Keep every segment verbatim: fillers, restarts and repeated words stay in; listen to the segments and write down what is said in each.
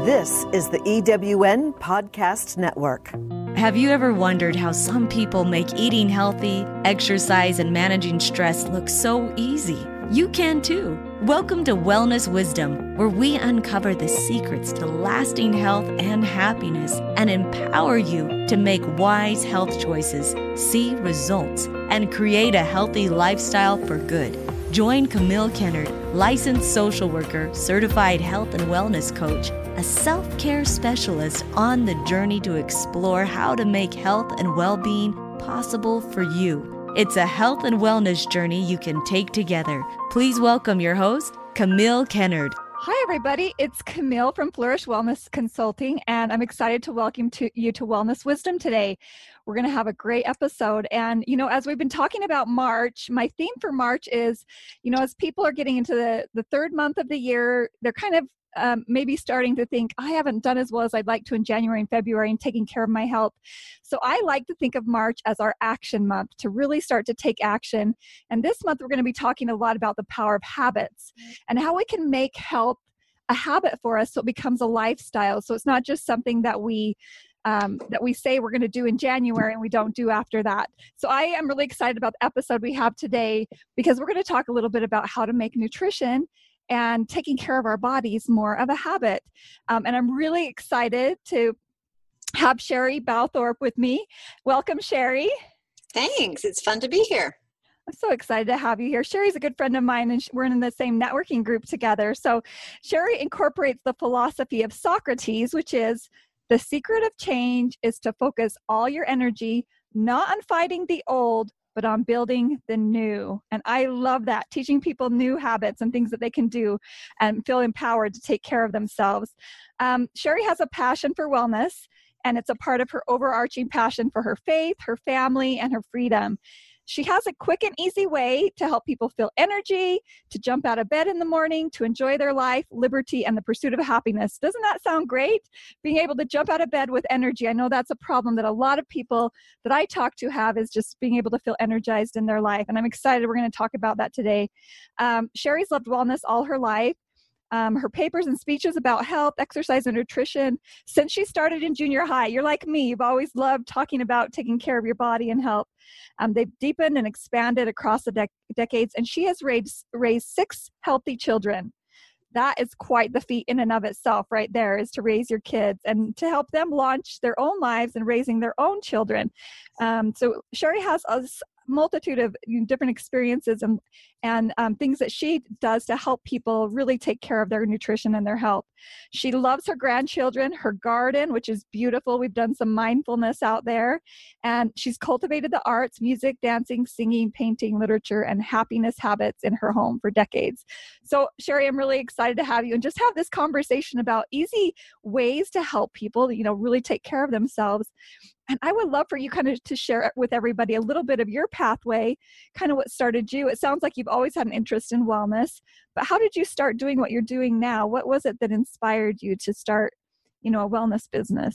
This is the E W N Podcast Network. Have you ever wondered how some people make eating healthy, exercise, and managing stress look so easy? You can too. Welcome to Wellness Wisdom, where we uncover the secrets to lasting health and happiness and empower you to make wise health choices, see results, and create a healthy lifestyle for good. Join Camille Kennard, licensed social worker, certified health and wellness coach, a self-care specialist on the journey to explore how to make health and well-being possible for you. It's a health and wellness journey you can take together. Please welcome your host, Camille Kennard. Hi, everybody. It's Camille from Flourish Wellness Consulting, and I'm excited to welcome to you to Wellness Wisdom today. We're going to have a great episode. And, you know, as we've been talking about March, my theme for March is, you know, as people are getting into the, the third month of the year, they're kind of um, maybe starting to think, I haven't done as well as I'd like to in January and February and taking care of my health. So I like to think of March as our action month to really start to take action. And this month, we're going to be talking a lot about the power of habits and how we can make health a habit for us so it becomes a lifestyle. So it's not just something that we um, that we say we're going to do in January and we don't do after that. So I am really excited about the episode we have today because we're going to talk a little bit about how to make nutrition and taking care of our bodies more of a habit. Um, and I'm really excited to have Sherry Balthorpe with me. Welcome, Sherry. Thanks. It's fun to be here. I'm so excited to have you here. Sherry's a good friend of mine, and we're in the same networking group together. So Sherry incorporates the philosophy of Socrates, which is the secret of change is to focus all your energy, not on fighting the old, but on building the new. And I love that, teaching people new habits and things that they can do and feel empowered to take care of themselves. Um, Sherry has a passion for wellness, and it's a part of her overarching passion for her faith, her family, and her freedom. She has a quick and easy way to help people feel energy, to jump out of bed in the morning, to enjoy their life, liberty, and the pursuit of happiness. Doesn't that sound great? Being able to jump out of bed with energy. I know that's a problem that a lot of people that I talk to have, is just being able to feel energized in their life. And I'm excited we're going to talk about that today. Um, Sherry's loved wellness all her life. Um, her papers and speeches about health, exercise, and nutrition since she started in junior high. You're like me. You've always loved talking about taking care of your body and health. Um, they've deepened and expanded across the dec- decades, and she has raised, raised six healthy children. That is quite the feat in and of itself right there, is to raise your kids and to help them launch their own lives and raising their own children. Um, so Sherry has a multitude of different experiences and and um, things that she does to help people really take care of their nutrition and their health. She loves her grandchildren, her garden, which is beautiful. We've done some mindfulness out there, and she's cultivated the arts, music, dancing, singing, painting, literature, and happiness habits in her home for decades. So Sherry, I'm really excited to have you and just have this conversation about easy ways to help people, you know, really take care of themselves. And I would love for you kind of to share with everybody a little bit of your pathway, kind of what started you. It sounds like you've always had an interest in wellness, but how did you start doing what you're doing now? What was it that inspired you to start, you know, a wellness business?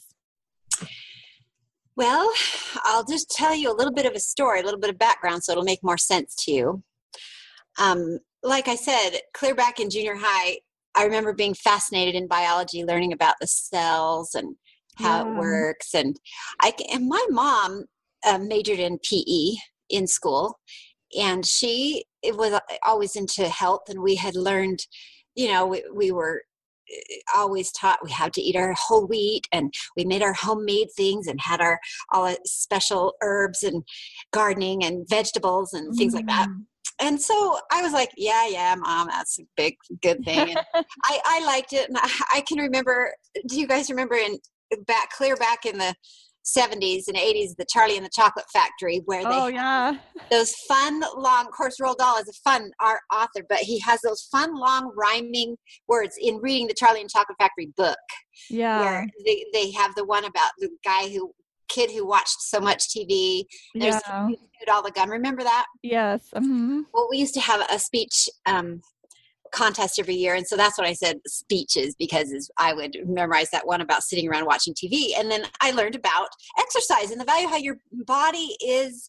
Well, I'll just tell you a little bit of a story, a little bit of background, so it'll make more sense to you. Um, like I said, clear back in junior high, I remember being fascinated in biology, learning about the cells and how yeah. it works. And I and my mom uh, majored in P E in school, and she it was always into health. And we had learned, you know, we, we were always taught we had to eat our whole wheat, and we made our homemade things and had our all our special herbs and gardening and vegetables and things mm. like that. And so I was like, yeah, yeah, Mom, that's a big, good thing. And I, I liked it. And I, I can remember, do you guys remember in back clear back in the seventies and eighties, the Charlie and the Chocolate Factory, where they oh yeah those fun long, of course Roald Dahl is a fun art author, but he has those fun long rhyming words in reading the Charlie and Chocolate Factory book. Yeah, where they, they have the one about the guy who kid who watched so much T V. There's yeah. all the gum. Remember that? Yes. Mm-hmm. Well, we used to have a speech um contest every year, and so that's what I said speeches, because is I would memorize that one about sitting around watching T V. And then I learned about exercise and the value, how your body is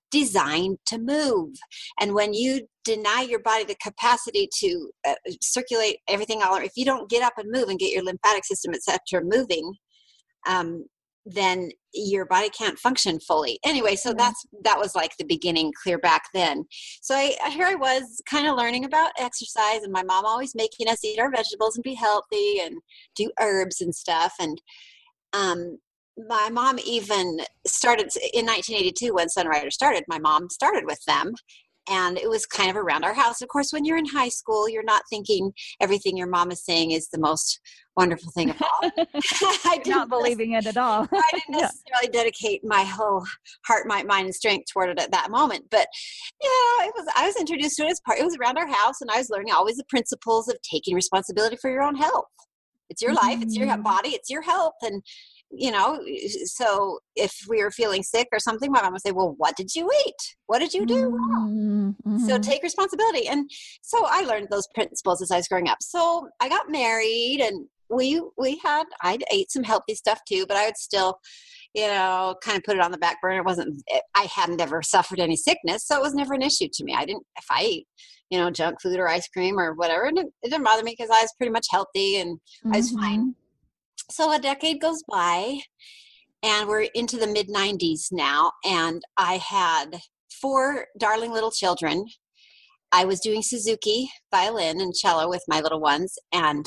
designed to move. And when you deny your body the capacity to uh, circulate everything all over, if you don't get up and move and get your lymphatic system, et cetera, moving, um, then your body can't function fully. Anyway, so yeah. that's that was like the beginning, clear back then. So I, here I was kind of learning about exercise, and my mom always making us eat our vegetables and be healthy and do herbs and stuff. And um, my mom even started in nineteen eighty-two when Sunrider started. My mom started with them. And it was kind of around our house. Of course, when you're in high school, you're not thinking everything your mom is saying is the most wonderful thing of all. I didn't not believing it at all. I didn't necessarily yeah. dedicate my whole heart, might, mind, and strength toward it at that moment. But yeah, it was. I was introduced to it as part. It was around our house, and I was learning always the principles of taking responsibility for your own health. It's your mm-hmm. life. It's your body. It's your health, and you know, so if we were feeling sick or something, my mom would say, well, what did you eat? What did you do wrong? Mm-hmm. So take responsibility. And so I learned those principles as I was growing up. So I got married, and we, we had, I ate some healthy stuff too, but I would still, you know, kind of put it on the back burner. It wasn't, I hadn't ever suffered any sickness. So it was never an issue to me. I didn't, if I ate, you know, junk food or ice cream or whatever, it didn't, it didn't bother me because I was pretty much healthy and mm-hmm. I was fine. So a decade goes by, and we're into the mid nineties now, and I had four darling little children. I was doing Suzuki violin and cello with my little ones, and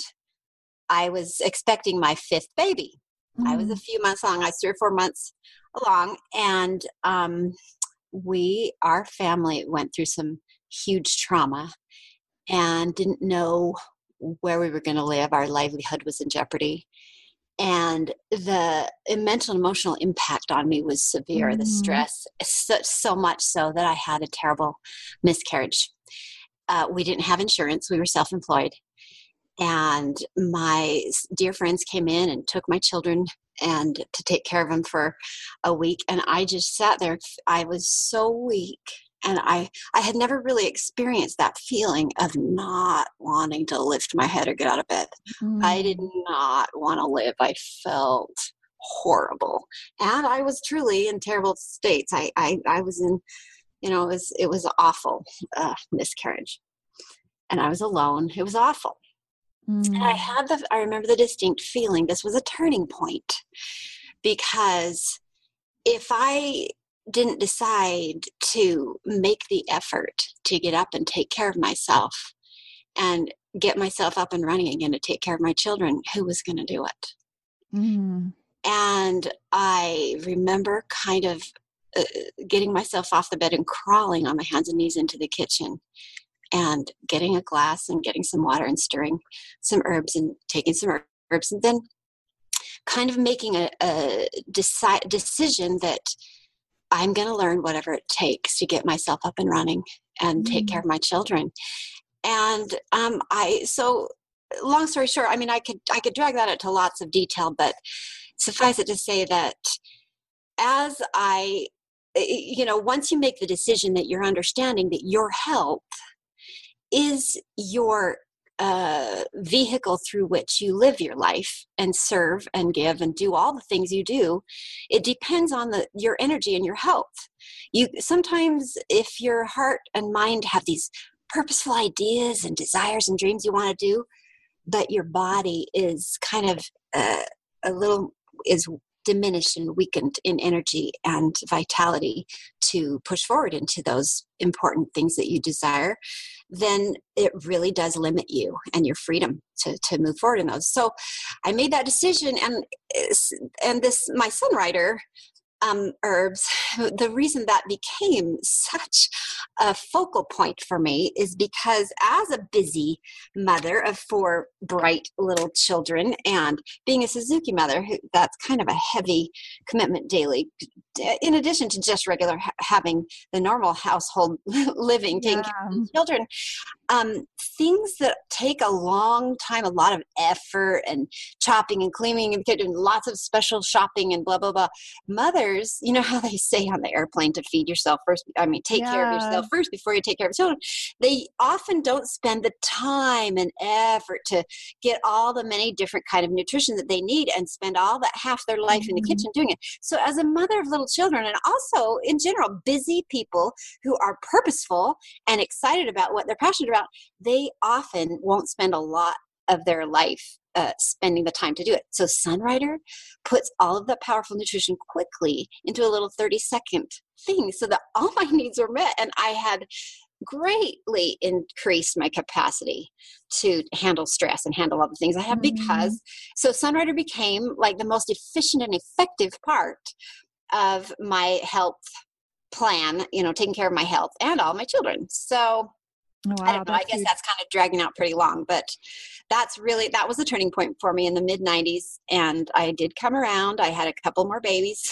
I was expecting my fifth baby. Mm. I was a few months along. I was three or four months along, and um, we, our family went through some huge trauma and didn't know where we were going to live. Our livelihood was in jeopardy. And the mental and emotional impact on me was severe, mm-hmm. the stress, so, so much so that I had a terrible miscarriage. Uh, we didn't have insurance. We were self-employed. And my dear friends came in and took my children and to take care of them for a week. And I just sat there. I was so weak. And I, I had never really experienced that feeling of not wanting to lift my head or get out of bed. Mm. I did not want to live. I felt horrible. And I was truly in terrible states. I, I, I was in, you know, it was, it was awful uh, miscarriage. And I was alone. It was awful. Mm. And I had the, I remember the distinct feeling this was a turning point, because if I didn't decide to make the effort to get up and take care of myself and get myself up and running again to take care of my children, who was going to do it? Mm. And I remember kind of uh, getting myself off the bed and crawling on my hands and knees into the kitchen and getting a glass and getting some water and stirring some herbs and taking some herbs, and then kind of making a, a deci- decision that I'm going to learn whatever it takes to get myself up and running and take mm. care of my children. And um, I, so long story short, I mean, I could, I could drag that into lots of detail, but suffice it to say that as I, you know, once you make the decision that you're understanding that your health is your uh, vehicle through which you live your life and serve and give and do all the things you do, it depends on the your energy and your health. You sometimes, if your heart and mind have these purposeful ideas and desires and dreams you want to do, but your body is kind of uh, a little is diminished and weakened in energy and vitality to push forward into those important things that you desire, then it really does limit you and your freedom to, to move forward in those. So I made that decision, and and this, my Sunrider um, herbs, the reason that became such a focal point for me is because as a busy mother of four bright little children and being a Suzuki mother, that's kind of a heavy commitment daily, in addition to just regular ha- having the normal household living, taking yeah. care of the children. Um, things that take a long time, a lot of effort and chopping and cleaning and doing lots of special shopping and blah, blah, blah. Mothers, you know how they say on the airplane to feed yourself first, I mean, take Yeah. care of yourself first before you take care of children. They often don't spend the time and effort to get all the many different kind of nutrition that they need and spend all that half their life in the Mhm. kitchen doing it. So as a mother of little children, and also in general, busy people who are purposeful and excited about what they're passionate about, they often won't spend a lot of their life uh, spending the time to do it. So Sunrider puts all of that powerful nutrition quickly into a little thirty second thing so that all my needs were met. And I had greatly increased my capacity to handle stress and handle all the things I have Mhm. because, so Sunrider became like the most efficient and effective part of my health plan, you know, taking care of my health and all my children. So Oh, I wow, don't know. I that's guess huge. that's kind of dragging out pretty long, but that's really, that was a turning point for me in the mid nineties. And I did come around. I had a couple more babies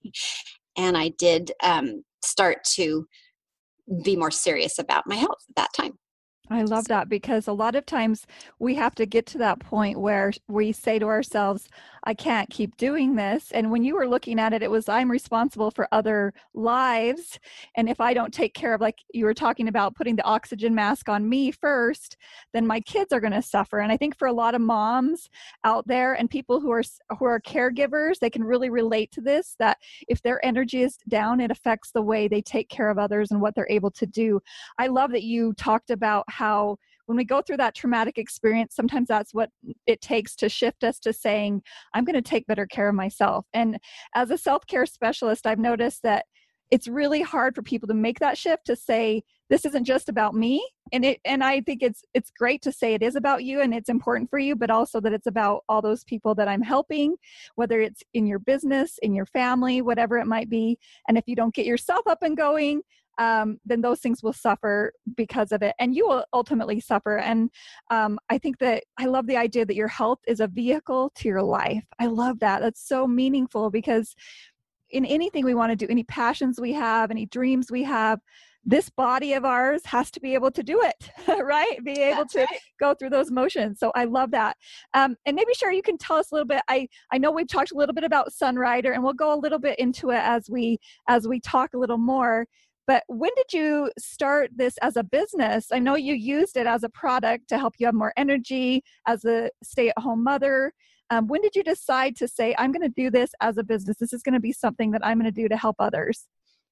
and I did um, start to be more serious about my health at that time. I love that, because a lot of times we have to get to that point where we say to ourselves, I can't keep doing this. And when you were looking at it, it was, I'm responsible for other lives. And if I don't take care of, like you were talking about, putting the oxygen mask on me first, then my kids are going to suffer. And I think for a lot of moms out there and people who are who are caregivers, they can really relate to this, that if their energy is down, it affects the way they take care of others and what they're able to do. I love that you talked about how when we go through that traumatic experience, sometimes that's what it takes to shift us to saying, I'm going to take better care of myself. And as a self-care specialist, I've noticed that it's really hard for people to make that shift to say, this isn't just about me. And it, and I think it's, it's great to say it is about you and it's important for you, but also that it's about all those people that I'm helping, whether it's in your business, in your family, whatever it might be. And if you don't get yourself up and going, um, then those things will suffer because of it. And you will ultimately suffer. And um, I think that I love the idea that your health is a vehicle to your life. I love that. That's so meaningful, because in anything we want to do, any passions we have, any dreams we have, this body of ours has to be able to do it, right? Be able That's to right. go through those motions. So I love that. Um, and maybe, Sherry, you can tell us a little bit. I, I know we've talked a little bit about Sunrider, and we'll go a little bit into it as we as we talk a little more. But when did you start this as a business? I know you used it as a product to help you have more energy as a stay-at-home mother. Um, when did you decide to say, I'm going to do this as a business? This is going to be something that I'm going to do to help others.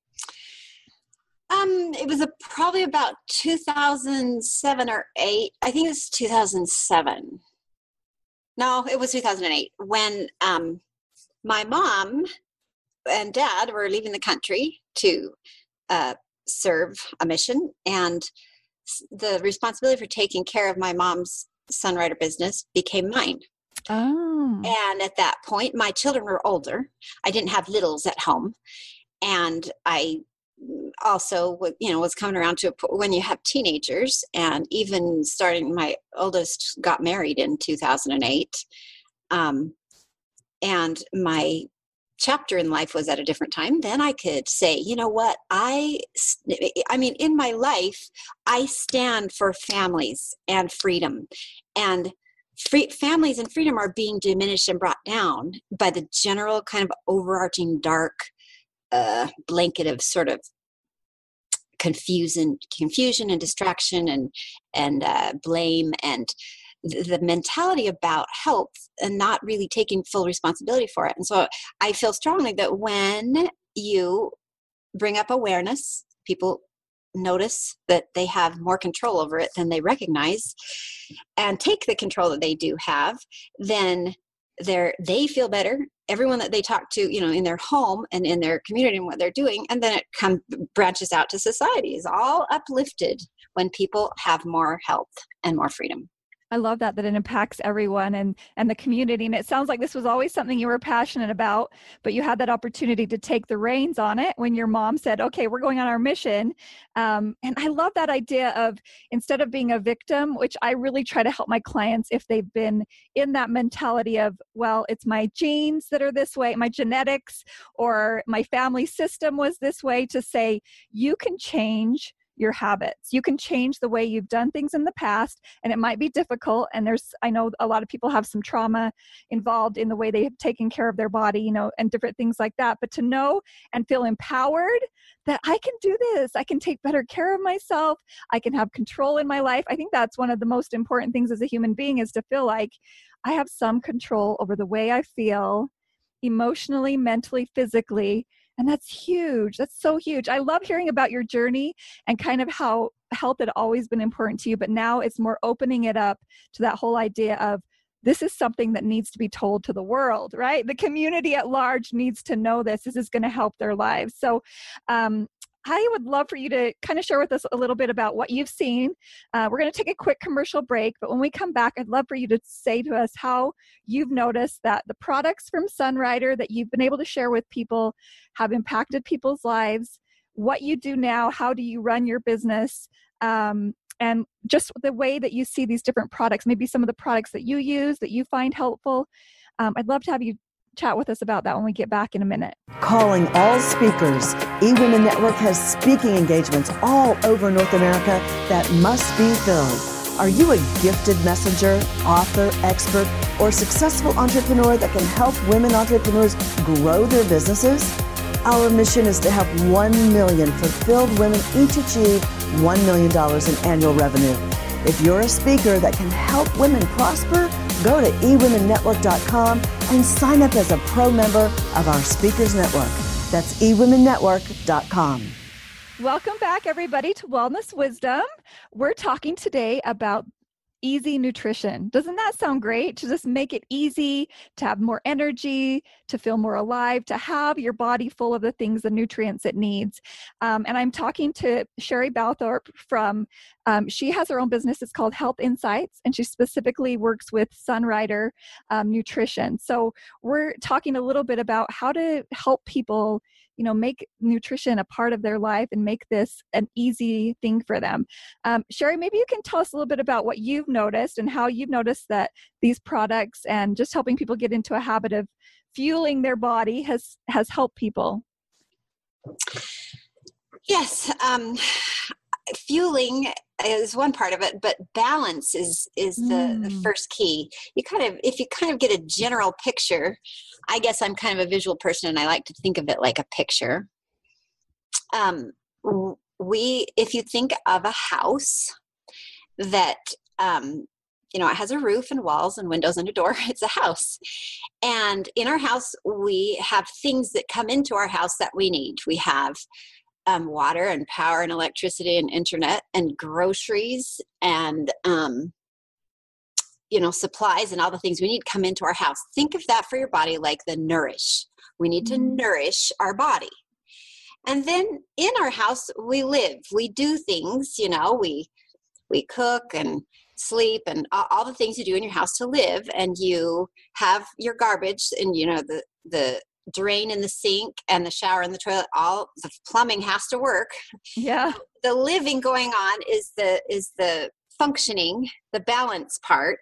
Um, it was a, probably about two thousand seven or eight. I think it was two thousand seven. No, it was two thousand eight when um, my mom and dad were leaving the country to uh, serve a mission, and the responsibility for taking care of my mom's Sunrider business became mine. Oh. And at that point, my children were older. I didn't have littles at home. And I also, you know, was coming around to a, when you have teenagers, and even starting, my oldest got married in two thousand eight. Um, and my chapter in life was at a different time. Then I could say, you know what, I, I mean, in my life, I stand for families and freedom, and free, families and freedom are being diminished and brought down by the general kind of overarching dark uh, blanket of sort of confusion, confusion and distraction and, and uh, blame and the mentality about health and not really taking full responsibility for it. And so I feel strongly that when you bring up awareness, people notice that they have more control over it than they recognize, and take the control that they do have, then they're, they feel better. Everyone that they talk to, you know, in their home and in their community and what they're doing, and then it comes branches out to society, is all uplifted when people have more health and more freedom. I love that, that it impacts everyone and, and the community. And it sounds like this was always something you were passionate about, but you had that opportunity to take the reins on it when your mom said, okay, we're going on our mission. Um, and I love that idea of, instead of being a victim, which I really try to help my clients if they've been in that mentality of, well, it's my genes that are this way, my genetics, or my family system was this way, to say, you can change your habits. You can change the way you've done things in the past, and it might be difficult. And there's, I know a lot of people have some trauma involved in the way they have taken care of their body, you know, and different things like that. But to know and feel empowered that I can do this, I can take better care of myself, I can have control in my life. I think that's one of the most important things as a human being, is to feel like I have some control over the way I feel emotionally, mentally, physically. And that's huge. That's so huge. I love hearing about your journey and kind of how health had always been important to you, but now it's more opening it up to that whole idea of this is something that needs to be told to the world, right? The community at large needs to know this. This is going to help their lives. So um, I would love for you to kind of share with us a little bit about what you've seen. Uh, we're going to take a quick commercial break, but when we come back, I'd love for you to say to us how you've noticed that the products from Sunrider that you've been able to share with people have impacted people's lives, what you do now, how do you run your business, um, and just the way that you see these different products, maybe some of the products that you use that you find helpful. Um, I'd love to have you chat with us about that when we get back in a minute. Calling all speakers, eWomen Network has speaking engagements all over North America that must be filled. Are you a gifted messenger, author, expert, or successful entrepreneur that can help women entrepreneurs grow their businesses? Our mission is to help one million fulfilled women each achieve one million dollars in annual revenue. If you're a speaker that can help women prosper, go to e women network dot com and sign up as a pro member of our Speakers Network. That's e women network dot com. Welcome back, everybody, to Wellness Wisdom. We're talking today about easy nutrition. Doesn't that sound great? To just make it easy, to have more energy, to feel more alive, to have your body full of the things, the nutrients it needs. Um, and I'm talking to Sherry Balthorpe from, um, she has her own business. It's called Health Insights, and she specifically works with Sunrider um, Nutrition. So we're talking a little bit about how to help people, you know, make nutrition a part of their life and make this an easy thing for them. Um, Sherry, maybe you can tell us a little bit about what you've noticed and how you've noticed that these products and just helping people get into a habit of fueling their body has, has helped people. Yes. Um, fueling is one part of it, but balance is, is the, mm. the first key. You kind of, if you kind of get a general picture, I guess I'm kind of a visual person and I like to think of it like a picture. Um, we, if you think of a house that, um, you know, it has a roof and walls and windows and a door, it's a house. And in our house, we have things that come into our house that we need. We have um, water and power and electricity and internet and groceries and, um, you know, supplies and all the things we need come into our house. Think of that for your body like the nourish. We need to nourish our body. And then in our house, we live, we do things, you know, we, we cook and sleep and all, all the things you do in your house to live. And you have your garbage and, you know, the, the drain in the sink and the shower and the toilet, all the plumbing has to work. Yeah. The living going on is the, is the functioning, the balance part.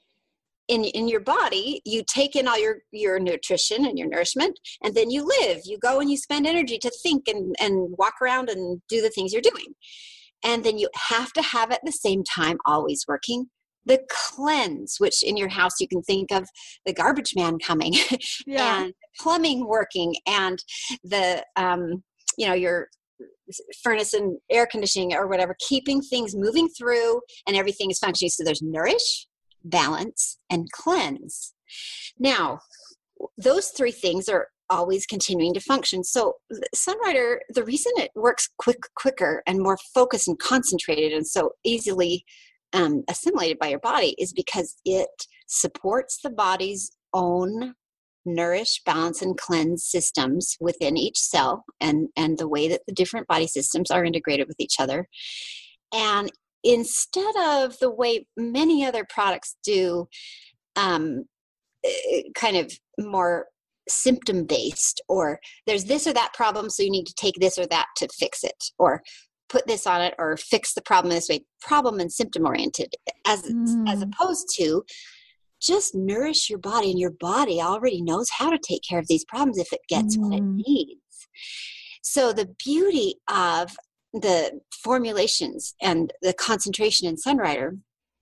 In, in your body, you take in all your, your nutrition and your nourishment, and then you live. You go and you spend energy to think and, and walk around and do the things you're doing. And then you have to have at the same time always working the cleanse, which in your house you can think of the garbage man coming yeah. and plumbing working and the, um, you know, your furnace and air conditioning or whatever, keeping things moving through and everything is functioning. So there's nourish, balance, and cleanse. Now, those three things are always continuing to function. So Sunrider, the reason it works quick, quicker and more focused and concentrated and so easily um, assimilated by your body is because it supports the body's own nourish, balance, and cleanse systems within each cell and, and the way that the different body systems are integrated with each other. And instead of the way many other products do, um, kind of more symptom-based, or there's this or that problem, so you need to take this or that to fix it, or put this on it, or fix the problem this way, problem and symptom-oriented, as, mm. as opposed to just nourish your body, and your body already knows how to take care of these problems if it gets mm. what it needs. So the beauty of the formulations and the concentration in Sunrider,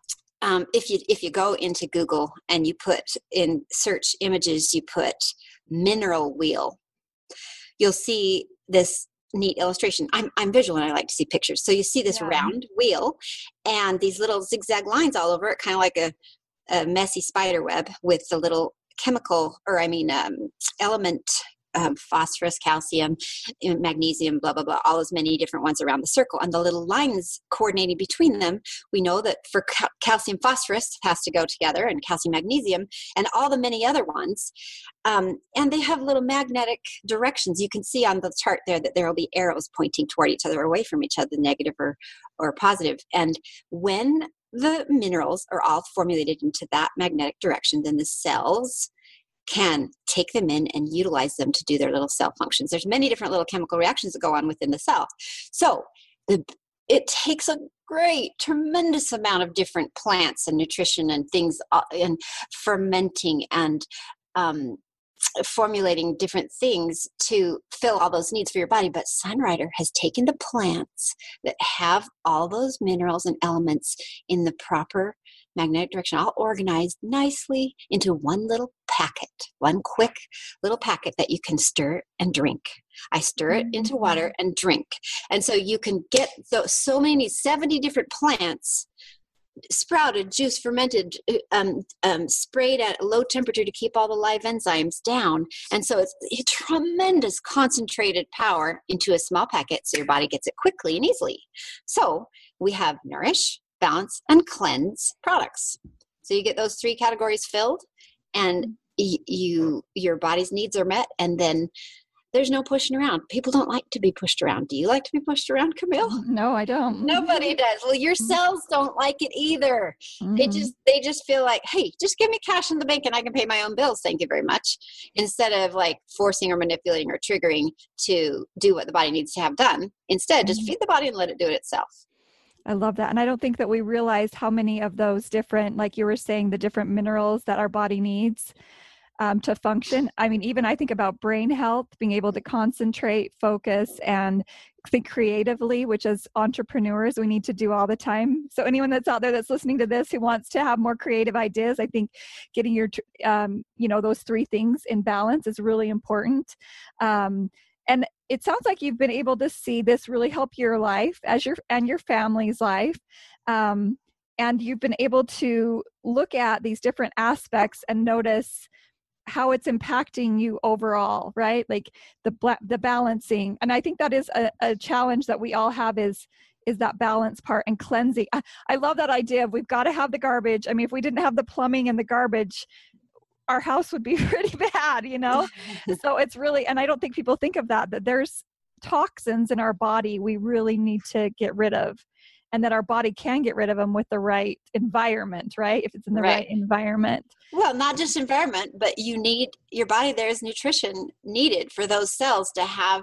um, if you if you go into Google and you put in search images, you put mineral wheel, you'll see this neat illustration. I'm I'm visual and I like to see pictures. So you see this Yeah. round wheel and these little zigzag lines all over it, kind of like a, a messy spider web with the little chemical, or I mean um, element, um, phosphorus, calcium, magnesium, blah, blah, blah, all those many different ones around the circle. And the little lines coordinating between them, we know that for cal- calcium phosphorus has to go together, and calcium magnesium, and all the many other ones. Um, and they have little magnetic directions. You can see on the chart there that there will be arrows pointing toward each other, away from each other, negative or, or positive. And when the minerals are all formulated into that magnetic direction, then the cells can take them in and utilize them to do their little cell functions. There's many different little chemical reactions that go on within the cell. So the, it takes a great, tremendous amount of different plants and nutrition and things, uh, and fermenting and um, formulating different things to fill all those needs for your body. But Sunrider has taken the plants that have all those minerals and elements in the proper magnetic direction, all organized nicely into one little packet, one quick little packet that you can stir and drink. I stir it into water and drink. And so you can get those, so many, seventy different plants sprouted, juice fermented, um, um, sprayed at a low temperature to keep all the live enzymes down. And so it's a tremendous concentrated power into a small packet, so your body gets it quickly and easily. So we have Nourish, Balance, and Cleanse products. So you get those three categories filled, and y- you your body's needs are met, and then there's no pushing around. People don't like to be pushed around. Do you like to be pushed around, Camille? No, I don't. Nobody does. Well, your cells don't like it either. Mm-hmm. They just they just feel like, hey, just give me cash in the bank and I can pay my own bills. Thank you very much. Instead of like forcing or manipulating or triggering to do what the body needs to have done. Instead, mm-hmm. just feed the body and let it do it itself. I love that. And I don't think that we realize how many of those different, like you were saying, the different minerals that our body needs um, to function. I mean, even I think about brain health, being able to concentrate, focus, and think creatively, which as entrepreneurs, we need to do all the time. So anyone that's out there that's listening to this who wants to have more creative ideas, I think getting your, um, you know, those three things in balance is really important. Um, and it sounds like you've been able to see this really help your life as your and your family's life. Um, and you've been able to look at these different aspects and notice how it's impacting you overall, right? Like the the balancing. And I think that is a, a challenge that we all have is, is that balance part and cleansing. I, I love that idea of we've got to have the garbage. I mean, if we didn't have the plumbing and the garbage, our house would be pretty bad, you know? So it's really, and I don't think people think of that, that there's toxins in our body we really need to get rid of, and that our body can get rid of them with the right environment, right? If it's in the right, right environment. Well, not just environment, but you need, your body, there's nutrition needed for those cells to have,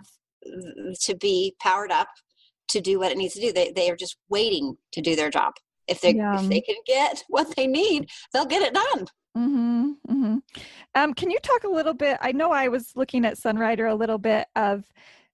to be powered up to do what it needs to do. They they are just waiting to do their job. If they yeah. if they can get what they need, they'll get it done. Mm-hmm, mm-hmm. Um, can you talk a little bit, I know I was looking at Sunrider a little bit of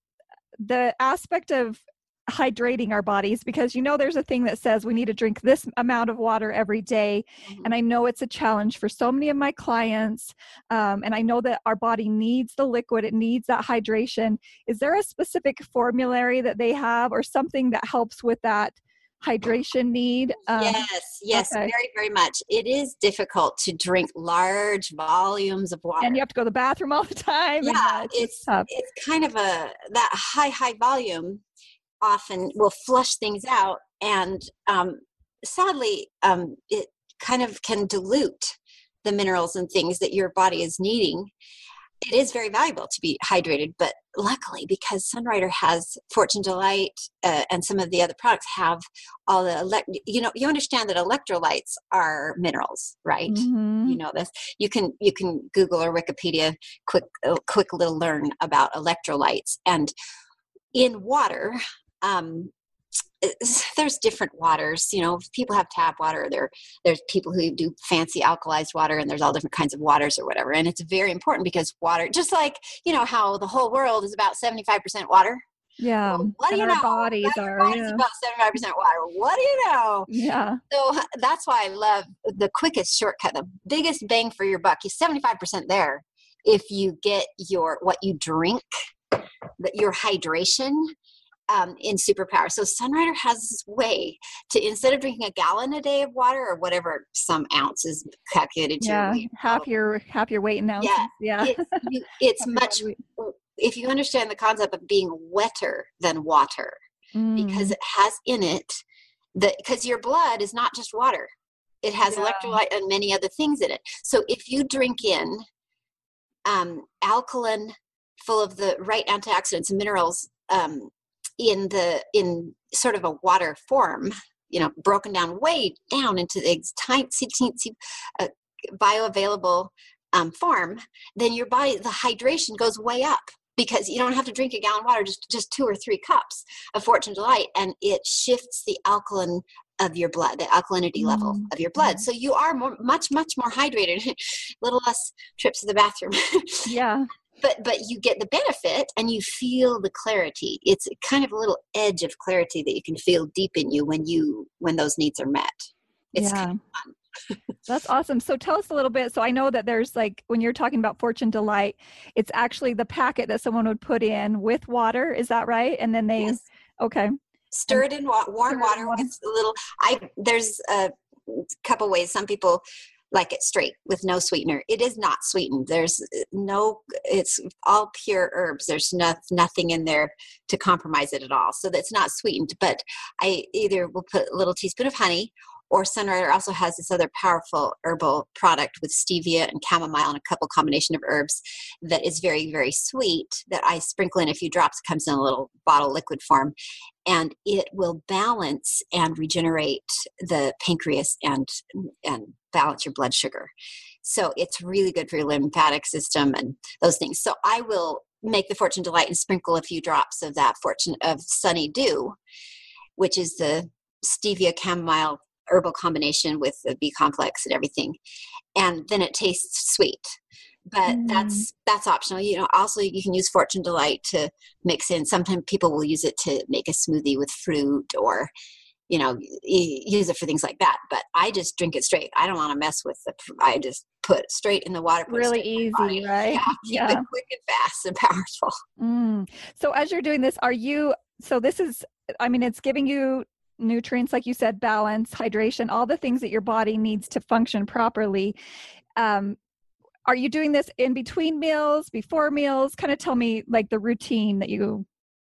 the aspect of hydrating our bodies, because you know there's a thing that says we need to drink this amount of water every day. Mm-hmm. And I know it's a challenge for so many of my clients. Um, and I know that our body needs the liquid, it needs that hydration. Is there a specific formulary that they have or something that helps with that hydration need? Um, yes, yes, okay. very, very much. It is difficult to drink large volumes of water. And you have to go to the bathroom all the time. Yeah, and, uh, it's, it's, it's, it's kind of a, that high, high volume often will flush things out. And um, sadly, um, it kind of can dilute the minerals and things that your body is needing. It is very valuable to be hydrated, but luckily, because Sunrider has Fortune Delight uh, and some of the other products have all the, elect- you know, you understand that electrolytes are minerals, right? Mm-hmm. You know this. You can you can Google or Wikipedia quick uh, quick little learn about electrolytes. And in water, um, there's different waters, you know, people have tap water, there, there's people who do fancy alkalized water, and there's all different kinds of waters or whatever. And it's very important because water, just like, you know, how the whole world is about seventy-five percent water, Yeah. Well, what and do you our know? bodies Your are, body's yeah. about seventy-five percent water. What do you know? Yeah. So that's why I love the quickest shortcut, the biggest bang for your buck. You're seventy-five percent there if you get your what you drink, that your hydration um, in Superpower. So Sunrider has this way to, instead of drinking a gallon a day of water or whatever some ounce is calculated to Yeah. your weight, Half your, half your weight in ounces. yeah, Yeah. it's, you, it's Half your much, body weight. if you understand the concept of being wetter than water, because Mm. it has in it the, because your blood is not just water. It has Yeah. electrolyte and many other things in it. So if you drink in um, alkaline, full of the right antioxidants and minerals um, in the in sort of a water form, you know, broken down way down into the tiny, teensy, uh, bioavailable um, form, then your body, the hydration goes way up. Because you don't have to drink a gallon of water, just, just two or three cups of Fortune Delight, and it shifts the alkaline of your blood, the alkalinity level Mm. of your blood. So you are more, much, much more hydrated, a little less trips to the bathroom. Yeah. But but you get the benefit and you feel the clarity. It's kind of a little edge of clarity that you can feel deep in you when you when those needs are met. It's Yeah. kind of fun. That's awesome. So tell us a little bit. So I know that there's like, when you're talking about Fortune Delight, it's actually the packet that someone would put in with water. Is that right? And then they, Yes. okay. Stir it in wa- warm Stir it water in water. with a little. I there's a couple ways. Some people like it straight with no sweetener. It is not sweetened. There's no. It's all pure herbs. There's no, nothing in there to compromise it at all. So that's not sweetened. But I either will put a little teaspoon of honey, or Sunrider also has this other powerful herbal product with stevia and chamomile and a couple combination of herbs that is very, very sweet that I sprinkle in a few drops. It comes in a little bottle liquid form, and it will balance and regenerate the pancreas and and balance your blood sugar. So it's really good for your lymphatic system and those things. So I will make the Fortune Delight and sprinkle a few drops of that Fortune of Sunny Dew, which is the stevia chamomile herbal combination with the B complex and everything, and then it tastes sweet. But Mm. that's that's optional. You know, also you can use Fortune Delight to mix in. Sometimes people will use it to make a smoothie with fruit, or you know, y- use it for things like that. But I just drink it straight. I don't want to mess with the. I just put it straight in the water. Put it Really straight in my easy, body. right? Yeah, keep Yeah. it quick and fast and powerful. Mm. So as you're doing this, are you, so this is, I mean, it's giving you nutrients, like you said, balance, hydration, all the things that your body needs to function properly. Um, are you doing this in between meals, before meals? Kind of tell me like the routine that you.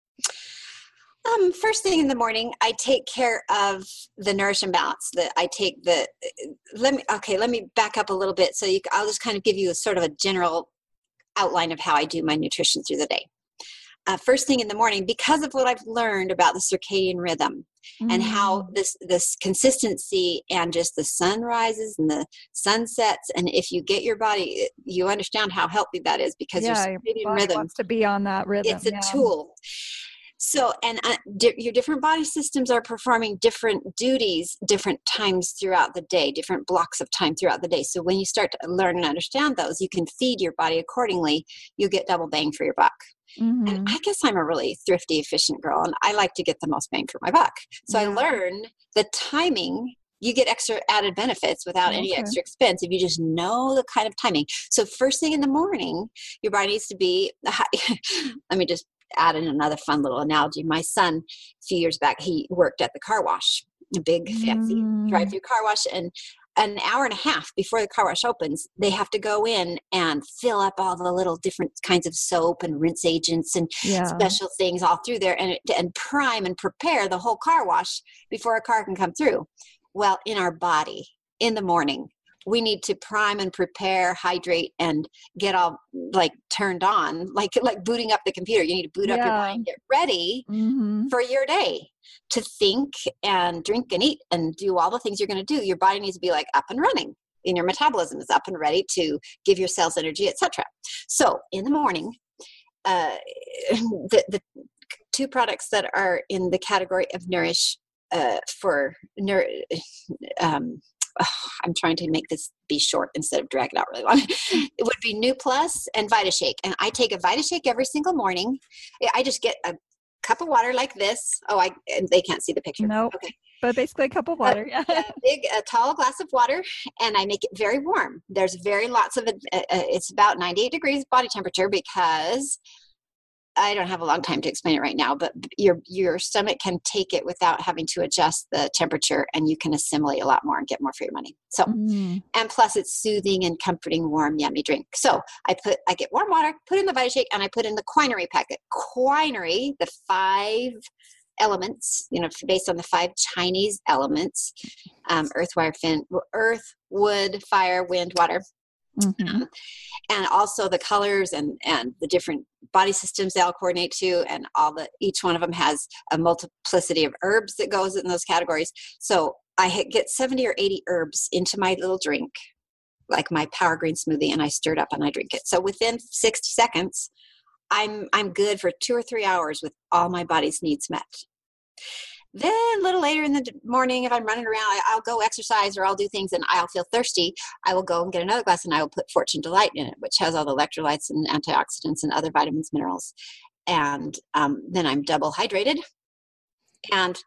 Um, first thing in the morning, I take care of the nourish and balance. That I take the. Let me okay. Let me back up a little bit. So you, I'll just kind of give you a sort of a general outline of how I do my nutrition through the day. Uh, first thing in the morning, because of what I've learned about the circadian rhythm Mm. and how this this consistency and just the sunrises and the sunsets, and if you get your body, you understand how healthy that is, because Yeah, your your circadian body rhythm, wants to be on that rhythm. it's a Yeah. tool. So, and uh, di- your different body systems are performing different duties, different times throughout the day, different blocks of time throughout the day. So when you start to learn and understand those, you can feed your body accordingly. You get double bang for your buck. Mhm. And I guess I'm a really thrifty, efficient girl, and I like to get the most bang for my buck. So Yeah. I learn the timing. You get extra added benefits without any Okay. extra expense if you just know the kind of timing. So first thing in the morning, your body needs to be, let me just add in another fun little analogy. My son, a few years back, he worked at the car wash, a big fancy Mm. drive-through car wash, and an hour and a half before the car wash opens, they have to go in and fill up all the little different kinds of soap and rinse agents and Yeah. special things all through there, and, and prime and prepare the whole car wash before a car can come through. Well, in our body, in the morning, we need to prime and prepare, hydrate, and get all like turned on, like like booting up the computer. You need to boot up your Yeah. mind, get ready Mhm. for your day to think and drink and eat and do all the things you're going to do. Your body needs to be like up and running, and your metabolism is up and ready to give your cells energy, et cetera. So in the morning, uh, the, the two products that are in the category of nourish uh, for nour- um, oh, I'm trying to make this be short instead of drag it out really long. It would be New Plus and VitaShake. And I take a VitaShake every single morning. I just get a cup of water like this. Oh, I they can't see the picture. No, okay, but basically a cup of water. a, a big, a tall glass of water, and I make it very warm. There's very lots of, uh, it's about ninety-eight degrees body temperature because I don't have a long time to explain it right now, but your your stomach can take it without having to adjust the temperature, and you can assimilate a lot more and get more for your money. So, mm. and plus it's soothing and comforting, warm, yummy drink. So I put, I get warm water, put in the VitaShake, and I put in the Quinary packet. Quinary, the five elements, you know, based on the five Chinese elements, um, earth, fire, fin, earth, wood, fire, wind, water. Mm-hmm. Um, and also the colors and, and the different body systems they all coordinate to, and all the, each one of them has a multiplicity of herbs that goes in those categories. So I get seventy or eighty herbs into my little drink, like my Power Green smoothie, and I stir it up and I drink it. So within sixty seconds, I'm, I'm good for two or three hours with all my body's needs met. Then a little later in the morning, if I'm running around, I, I'll go exercise or I'll do things and I'll feel thirsty. I will go and get another glass and I will put Fortune Delight in it, which has all the electrolytes and antioxidants and other vitamins, minerals. And um, then I'm double hydrated. And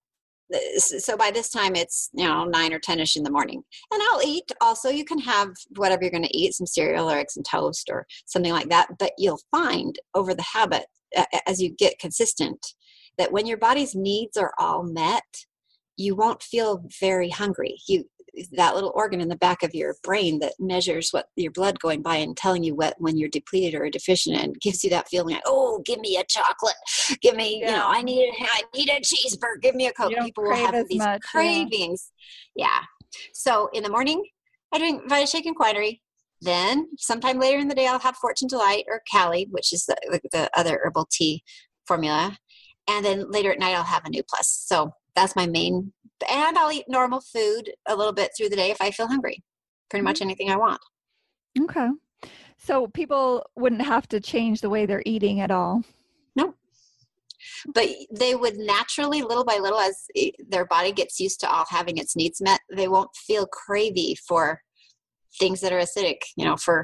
so by this time it's, you know, nine or ten-ish in the morning. And I'll eat. Also, you can have whatever you're going to eat, some cereal or eggs and toast or something like that. But you'll find over the habit, uh, as you get consistent, that when your body's needs are all met, you won't feel very hungry. You, that little organ in the back of your brain that measures what your blood going by and telling you what when you're depleted or deficient, and gives you that feeling like, oh, give me a chocolate, give me, yeah. you know, I need a, I need a cheeseburger, give me a Coke. People will have these much, cravings. Yeah. yeah. So in the morning, I drink VitaShake and Quinary. Then sometime later in the day, I'll have Fortune Delight or Cali, which is the, the other herbal tea formula. And then later at night, I'll have a New Plus. So that's my main, and I'll eat normal food a little bit through the day if I feel hungry. Pretty much anything I want. Okay. So people wouldn't have to change the way they're eating at all. No. But they would naturally, little by little, as their body gets used to all having its needs met, they won't feel cravey for things that are acidic, you know, for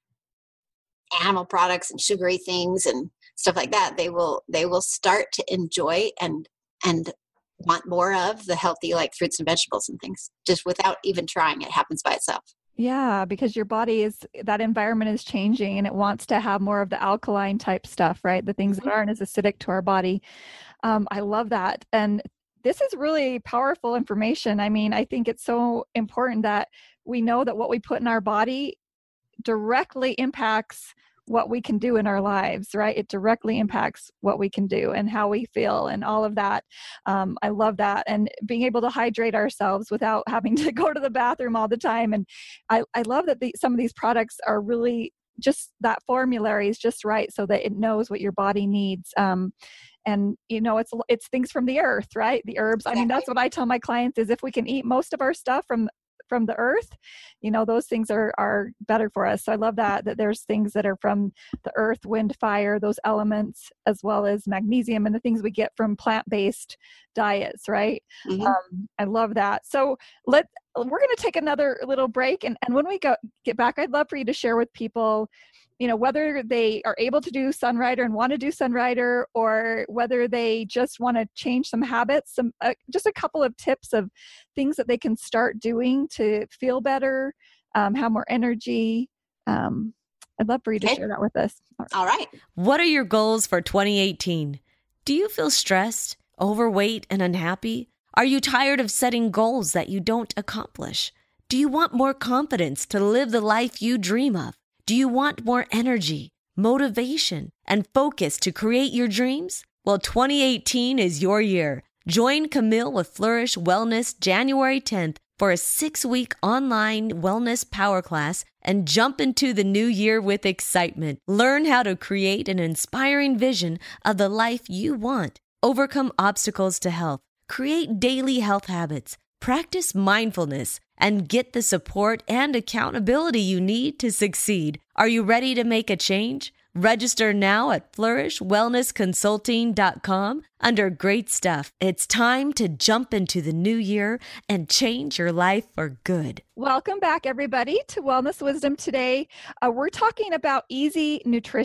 animal products and sugary things and stuff like that. They will, they will start to enjoy and, and want more of the healthy, like fruits and vegetables and things, just without even trying. It happens by itself. Yeah, because your body is, that environment is changing and it wants to have more of the alkaline type stuff, right? The things that aren't as acidic to our body. Um, I love that. And this is really powerful information. I mean, I think it's so important that we know that what we put in our body directly impacts what we can do in our lives, right? It directly impacts what we can do and how we feel and all of that. Um, I love that. And being able to hydrate ourselves without having to go to the bathroom all the time. And I, I love that the, some of these products are really just, that formulary is just right so that it knows what your body needs. Um, and, you know, it's it's things from the earth, right? The herbs. I mean, that's what I tell my clients is if we can eat most of our stuff from from the earth, you know, those things are, are better for us. So I love that, that there's things that are from the earth, wind, fire, those elements, as well as magnesium and the things we get from plant-based diets, right? Mm-hmm. Um, I love that. So let, we're going to take another little break. And, and when we go get back, I'd love for you to share with people, you know, whether they are able to do Sunrider and want to do Sunrider, or whether they just want to change some habits, some uh, just a couple of tips of things that they can start doing to feel better, um, have more energy. Um, I'd love for you to okay. share that with us. All right. What are your goals for twenty eighteen? Do you feel stressed, overweight, and unhappy? Are you tired of setting goals that you don't accomplish? Do you want more confidence to live the life you dream of? Do you want more energy, motivation, and focus to create your dreams? Well, twenty eighteen is your year. Join Camille with Flourish Wellness January tenth for a six-week online wellness power class and jump into the new year with excitement. Learn how to create an inspiring vision of the life you want. Overcome obstacles to health. Create daily health habits. Practice mindfulness and get the support and accountability you need to succeed. Are you ready to make a change? Register now at flourish wellness consulting dot com under Great Stuff. It's time to jump into the new year and change your life for good. Welcome back, everybody, to Wellness Wisdom today. Uh, we're talking about easy nutrition.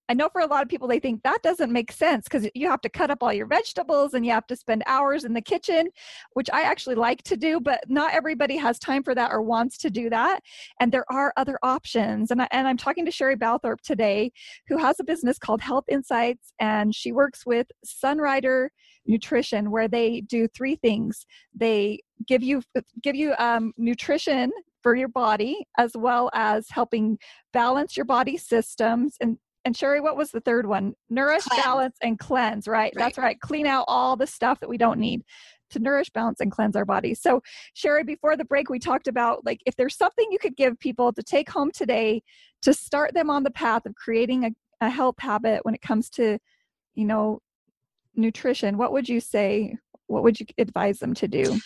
I know for a lot of people, they think that doesn't make sense because you have to cut up all your vegetables and you have to spend hours in the kitchen, which I actually like to do, but not everybody has time for that or wants to do that. And there are other options. And, I, and I'm talking to Sherry Balthorpe today, who has a business called Health Insights, and she works with Sunrider Nutrition, where they do three things. They give you give you um, nutrition for your body, as well as helping balance your body systems. And And Sherry, what was the third one? Nourish, Cleanse. balance, and cleanse, right? Right. That's right. Clean out all the stuff that we don't need to nourish, balance, and cleanse our bodies. So Sherry, before the break, we talked about, like, if there's something you could give people to take home today to start them on the path of creating a, a health habit when it comes to, you know, nutrition, what would you say? What would you advise them to do?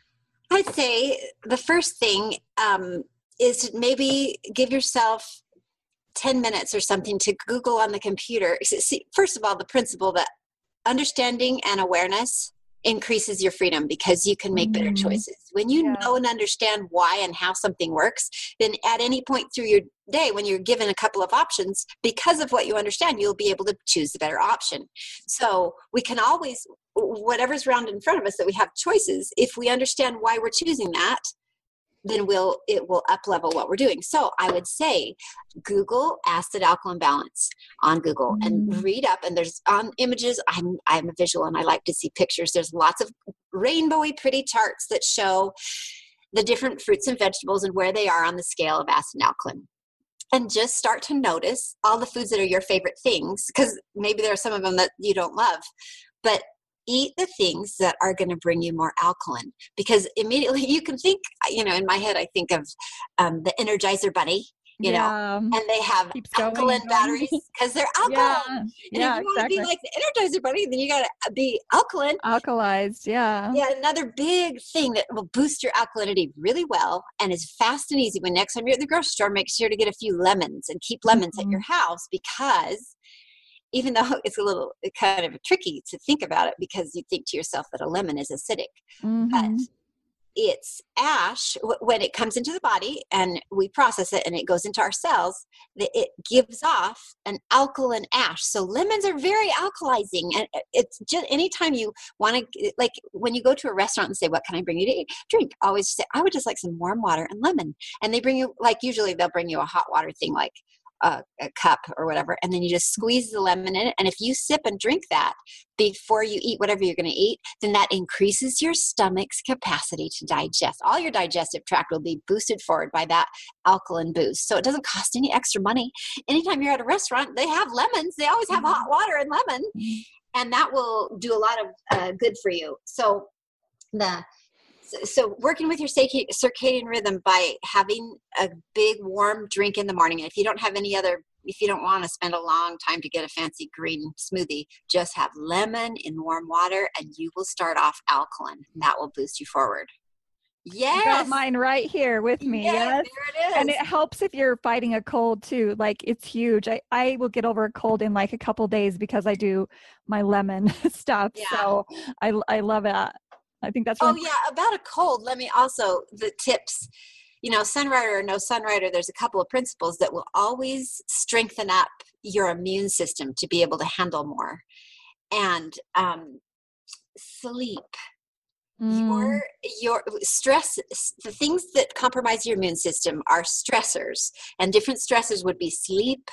I'd say the first thing um, is to maybe give yourself ten minutes or something to Google on the computer. See, first of all, the principle that understanding and awareness increases your freedom because you can make better choices. When you Yeah. know and understand why and how something works, then at any point through your day, when you're given a couple of options, because of what you understand, you'll be able to choose the better option. So we can always, whatever's around in front of us that we have choices, if we understand why we're choosing that, then we'll it will up level what we're doing. So I would say Google acid alkaline balance on Google mm. and read up, and there's on images. I'm I'm a visual and I like to see pictures. There's lots of rainbowy pretty charts that show the different fruits and vegetables and where they are on the scale of acid and alkaline. And just start to notice all the foods that are your favorite things, because maybe there are some of them that you don't love, but eat the things that are going to bring you more alkaline, because immediately you can think, you know, in my head, I think of um, the Energizer Bunny, you yeah. know, and they have alkaline batteries because they're alkaline. Yeah, and yeah, if you want exactly. to be like the Energizer Bunny, then you got to be alkaline. Alkalized, yeah. Yeah, another big thing that will boost your alkalinity really well and is fast and easy. When next time you're at the grocery store, make sure to get a few lemons and keep lemons mm-hmm. at your house, because even though it's a little kind of tricky to think about it, because you think to yourself that a lemon is acidic, mm-hmm. but it's ash. When it comes into the body and we process it and it goes into our cells, it gives off an alkaline ash. So lemons are very alkalizing, and it's just anytime you want to, like when you go to a restaurant and say, "What can I bring you to eat? Drink?" Always say, "I would just like some warm water and lemon," and they bring you, like usually they'll bring you a hot water thing, like A, a cup or whatever, and then you just squeeze the lemon in it. And if you sip and drink that before you eat whatever you're going to eat, then that increases your stomach's capacity to digest. All your digestive tract will be boosted forward by that alkaline boost. So it doesn't cost any extra money. Anytime you're at a restaurant, they have lemons. They always have hot water and lemon, and that will do a lot of uh, good for you. So the So working with your circadian rhythm by having a big warm drink in the morning. And if you don't have any other, if you don't want to spend a long time to get a fancy green smoothie, just have lemon in warm water and you will start off alkaline. And that will boost you forward. Yes. I got mine right here with me. Yes, yes. There it is. And it helps if you're fighting a cold too. Like, it's huge. I, I will get over a cold in like a couple days because I do my lemon stuff. Yeah. So I, I love it. I think that's really oh yeah about a cold. Let me also the tips, you know, Sunrider or no Sunrider, there's a couple of principles that will always strengthen up your immune system to be able to handle more. And um sleep, mm. your your stress, the things that compromise your immune system are stressors, and different stressors would be sleep,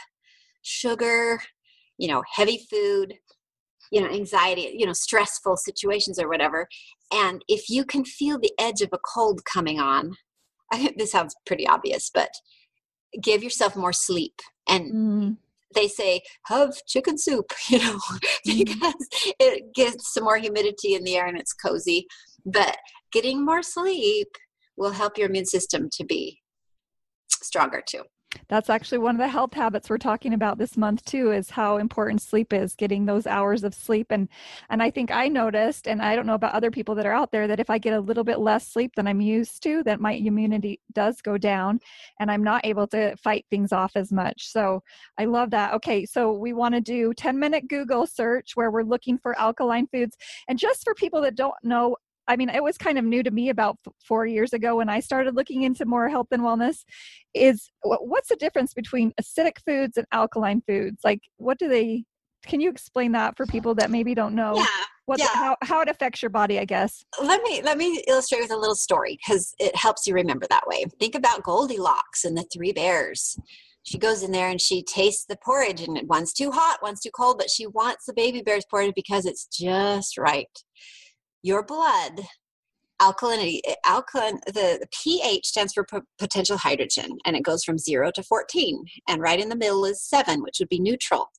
sugar, you know, heavy food, you know, anxiety, you know, stressful situations or whatever. And if you can feel the edge of a cold coming on, I think this sounds pretty obvious, but give yourself more sleep. And mm. they say, have chicken soup, you know, because it gets some more humidity in the air and it's cozy. But getting more sleep will help your immune system to be stronger too. That's actually one of the health habits we're talking about this month too, is how important sleep is, getting those hours of sleep. And, and I think I noticed, and I don't know about other people that are out there, that if I get a little bit less sleep than I'm used to, that my immunity does go down and I'm not able to fight things off as much. So I love that. Okay. So we want to do ten minute Google search where we're looking for alkaline foods. And just for people that don't know I mean, it was kind of new to me about f- four years ago when I started looking into more health and wellness, is wh- what's the difference between acidic foods and alkaline foods? Like, what do they, can you explain that for people that maybe don't know Yeah. what, Yeah. the, how, how it affects your body, I guess? Let me let me illustrate with a little story because it helps you remember that way. Think about Goldilocks and the three bears. She goes in there and she tastes the porridge, and one's too hot, one's too cold, but she wants the baby bear's porridge because it's just right. Your blood alkalinity, alkaline, the, the pH stands for p- potential hydrogen, and it goes from zero to fourteen, and right in the middle is seven, which would be neutral.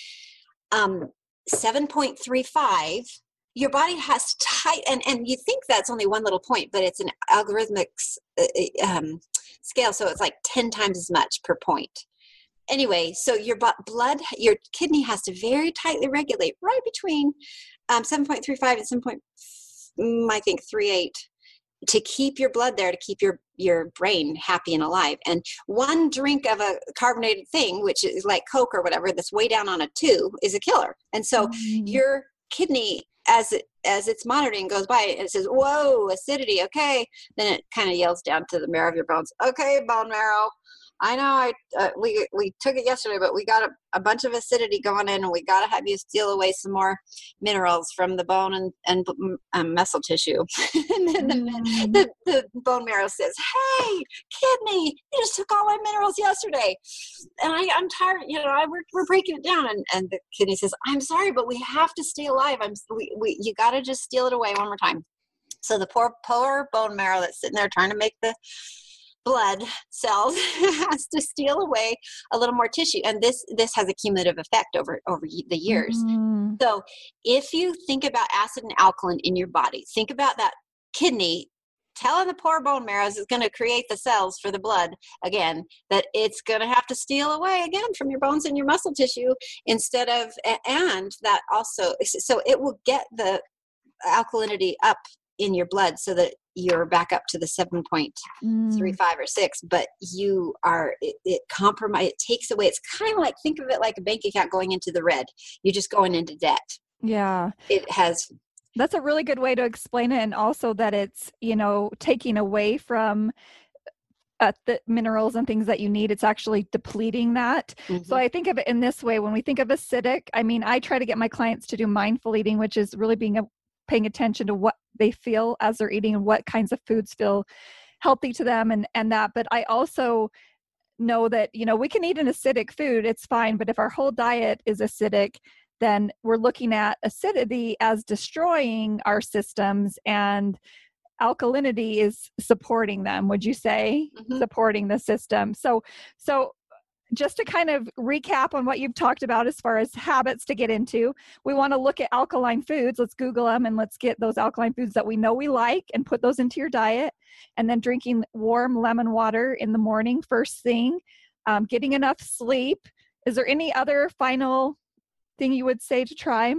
Um, seven point three five. Your body has to tight, and, and you think that's only one little point, but it's an algorithmic um, scale, so it's like ten times as much per point. Anyway, so your blood, your kidney has to very tightly regulate right between um, seven point three five and seven point, I think, three eight to keep your blood there, to keep your, your brain happy and alive. And one drink of a carbonated thing, which is like Coke or whatever, that's way down on a two, is a killer. And so mm. your kidney, as it as it's monitoring, goes by and it says, whoa, acidity, okay. Then it kind of yells down to the marrow of your bones, okay, bone marrow, I know I uh, we we took it yesterday, but we got a, a bunch of acidity going in, and we got to have you steal away some more minerals from the bone and, and um, muscle tissue. And then mm. the, the, the bone marrow says, hey, kidney, you just took all my minerals yesterday. And I, I'm tired, you know, I, we're, we're breaking it down. And, and the kidney says, I'm sorry, but we have to stay alive. I'm we, we You got to just steal it away one more time. So the poor, poor bone marrow that's sitting there trying to make the blood cells has to steal away a little more tissue, and this this has a cumulative effect over over the years. Mm-hmm. So if you think about acid and alkaline in your body, think about that kidney telling the poor bone marrows is going to create the cells for the blood again, that it's going to have to steal away again from your bones and your muscle tissue instead of, and that also, so it will get the alkalinity up in your blood so that you're back up to the seven point three five mm. or six, but you are, it, it compromise, it takes away. It's kind of like, think of it like a bank account going into the red. You're just going into debt. Yeah. It has. That's a really good way to explain it. And also that it's, you know, taking away from uh, the minerals and things that you need. It's actually depleting that. Mm-hmm. So I think of it in this way. When we think of acidic, I mean, I try to get my clients to do mindful eating, which is really being a paying attention to what they feel as they're eating and what kinds of foods feel healthy to them and, and that. But I also know that, you know, we can eat an acidic food, it's fine. But if our whole diet is acidic, then we're looking at acidity as destroying our systems, and alkalinity is supporting them. Would you say? Mm-hmm. Supporting the system? So, so just to kind of recap on what you've talked about as far as habits to get into, we want to look at alkaline foods. Let's Google them and let's get those alkaline foods that we know we like and put those into your diet. And then drinking warm lemon water in the morning, first thing, um, getting enough sleep. Is there any other final thing you would say to try?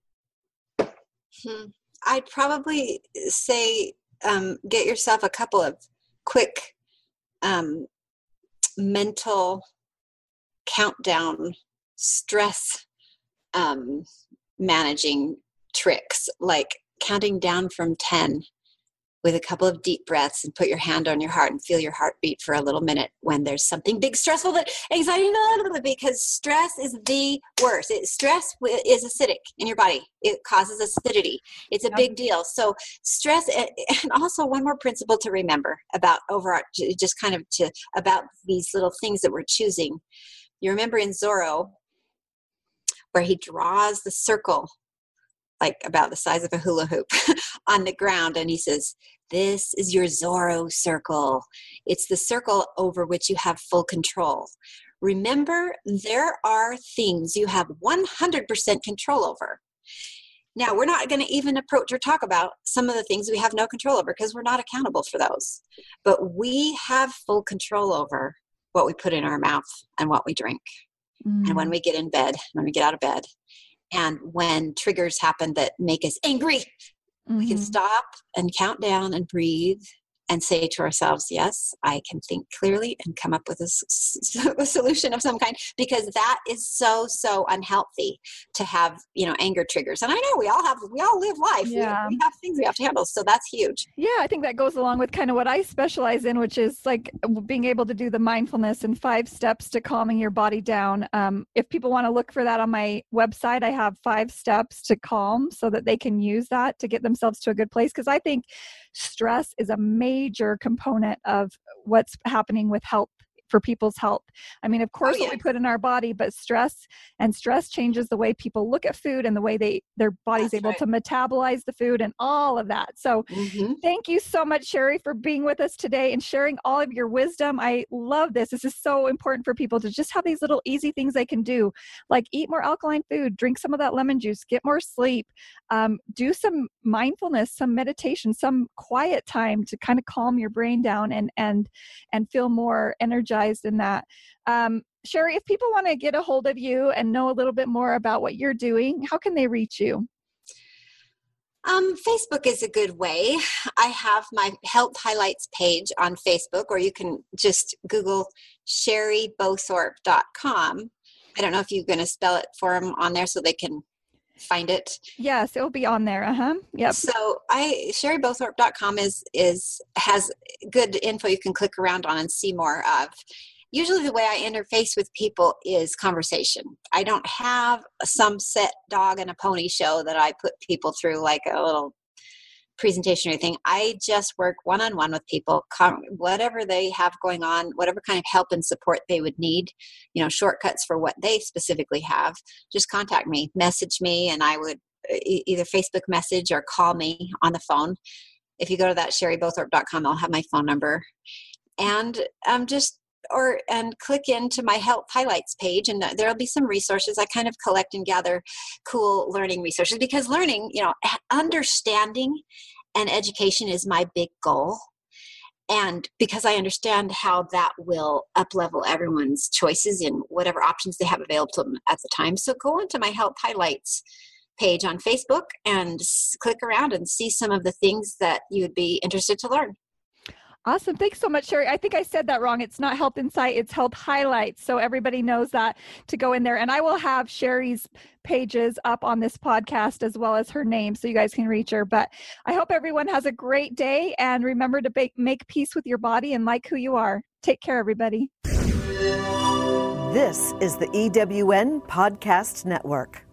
Hmm. I'd probably say um, get yourself a couple of quick um, mental countdown stress um, managing tricks, like counting down from ten with a couple of deep breaths, and put your hand on your heart and feel your heartbeat for a little minute when there's something big, stressful, that anxiety, because stress is the worst. It, stress is acidic in your body. It causes acidity. It's a yep. big deal. So stress, and also one more principle to remember about overall, just kind of to, about these little things that we're choosing. You remember in Zorro, where he draws the circle, like about the size of a hula hoop on the ground. And he says, this is your Zorro circle. It's the circle over which you have full control. Remember, there are things you have one hundred percent control over. Now, we're not going to even approach or talk about some of the things we have no control over because we're not accountable for those. But we have full control over what we put in our mouth and what we drink. Mm. And when we get in bed, when we get out of bed. And when triggers happen that make us angry, mm-hmm. we can stop and count down and breathe and say to ourselves, yes, I can think clearly and come up with a, a solution of some kind, because that is so, so unhealthy to have, you know, anger triggers. And I know we all have, we all live life. Yeah. We, we have things we have to handle. So that's huge. Yeah, I think that goes along with kind of what I specialize in, which is like being able to do the mindfulness and five steps to calming your body down. Um, if people want to look for that on my website, I have five steps to calm so that they can use that to get themselves to a good place. Because I think stress is a major component of what's happening with health, for people's health. I mean, of course, oh, yeah. what we put in our body, but stress and stress changes the way people look at food and the way they their body's That's able right. to metabolize the food and all of that. So mm-hmm. thank you so much, Sherry, for being with us today and sharing all of your wisdom. I love this. This is so important for people to just have these little easy things they can do, like eat more alkaline food, drink some of that lemon juice, get more sleep, um, do some mindfulness, some meditation, some quiet time to kind of calm your brain down and and and feel more energized in that. Um, Sherry, if people want to get a hold of you and know a little bit more about what you're doing, how can they reach you? Um, Facebook is a good way. I have my Health Highlights page on Facebook, or you can just Google Sherry Bowthorpe dot com. I don't know if you're going to spell it for them on there so they can find it. Yes, it'll be on there. Uh-huh. Yep. So I Sherry Bowthorpe dot com is is has good info you can click around on and see more of. Usually the way I interface with people is conversation. I don't have some set dog and a pony show that I put people through like a little presentation or anything. I just work one-on-one with people, whatever they have going on, whatever kind of help and support they would need, you know, shortcuts for what they specifically have, just contact me, message me, and I would either Facebook message or call me on the phone. If you go to that Sherry Bowthorpe dot com, I'll have my phone number. And um, just or and click into my Health Highlights page, and there'll be some resources. I kind of collect and gather cool learning resources, because learning, you know, understanding and education is my big goal. And because I understand how that will up-level everyone's choices in whatever options they have available to them at the time. So go into my Health Highlights page on Facebook and click around and see some of the things that you would be interested to learn. Awesome. Thanks so much, Sherry. I think I said that wrong. It's not Health Insight, it's Health Highlights. So everybody knows that to go in there. And I will have Sherry's pages up on this podcast as well as her name so you guys can reach her. But I hope everyone has a great day, and remember to make, make peace with your body and like who you are. Take care, everybody. This is the E W N Podcast Network.